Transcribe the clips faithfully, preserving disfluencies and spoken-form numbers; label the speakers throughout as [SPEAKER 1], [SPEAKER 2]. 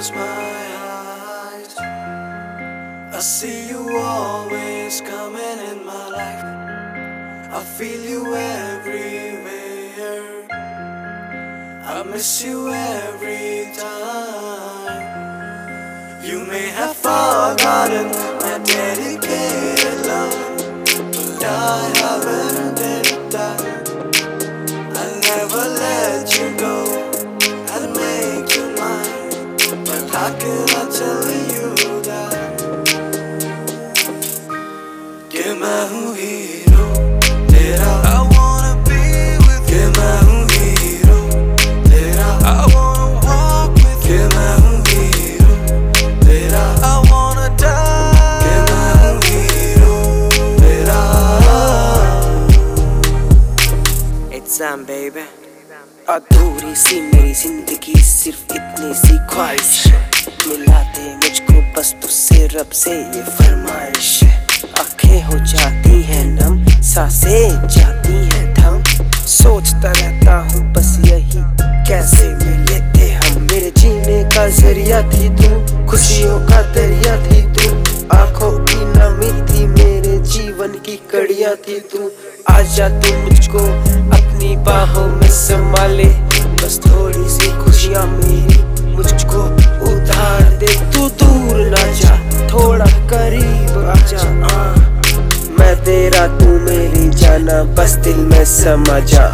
[SPEAKER 1] close my eyes, I see you always coming in my life. I feel you everywhere, I miss you every time. You may have forgotten my dedicated love, but I haven't did that. I'll never let you go, I'll make you mine, but how can I tell you that? कि मैं हूँ hero तेरा, I wanna be with you. कि मैं हूँ hero तेरा, I wanna walk with you. कि मैं हूँ हीरो तेरा, I wanna die. कि मैं हूँ हीरो तेरा. It's Sam baby.
[SPEAKER 2] अधूरी सी मेरी जिंदगी सिर्फ इतनी सी ख्वाहिश है, मिला दे मुझको बस तुझसे रब से ये फरमाइश है. आँखें हो जाती हैं नम, सांसें जाती हैं थम, सोचता रहता हूँ बस यही कैसे मिले थे हम. मेरे जीने का जरिया थी तू, खुशियों का दरिया थी तू, आँखों की नमी थी मेरे जीवन की कड़िया थी तू. आजा तू मुझको अपनी बाहों में समा ले, बस थोड़ी सी खुशियाँ मेरी मुझको उधार दे. तू दूर ना जा, थोड़ा करीब आजा. आ, मैं तेरा तू मेरी जाना, बस दिल में समा जा.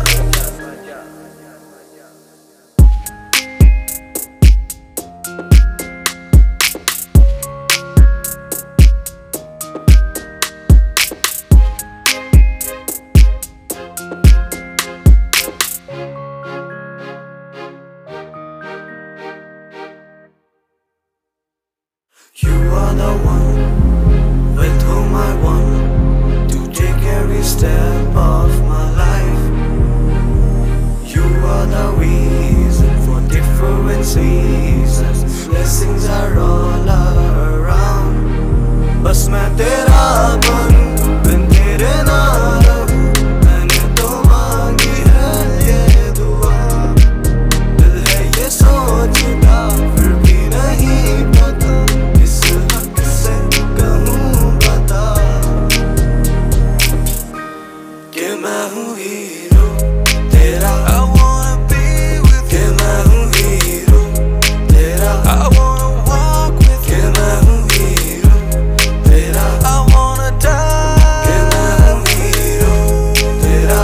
[SPEAKER 1] You are the one with whom I want to take every step of my life. You are the reason for different seasons. Blessings are all around. बस मैं तेरा बनूं, बिन तेरे ना रहूं. मैंने तो मांगी है ये दुआ, दिल है ये सोचता फिर भी नहीं पता. मैं हूँ हीरो तेरा, I wanna be with you. कि मैं हूँ हीरो तेरा, I wanna walk with you. कि मैं हूँ हीरो तेरा, I wanna die. कि मैं हूँ हीरो तेरा.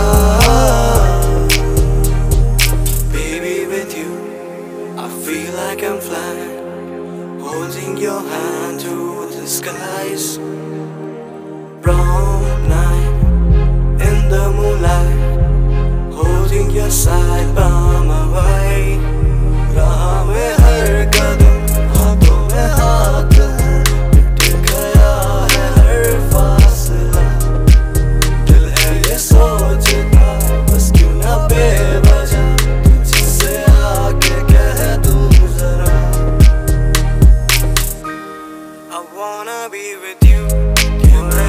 [SPEAKER 1] Baby with you I feel like I'm flying, holding your hand through the skies. Brown night in the moonlight, holding your side by my way. राह में हर कदम हाथों में हाथ है, मिट गया है हर फासला. दिल है ये सोचता बस क्यों ना बेवजह तुझसे आके कह दूं जरा. I wanna be with you.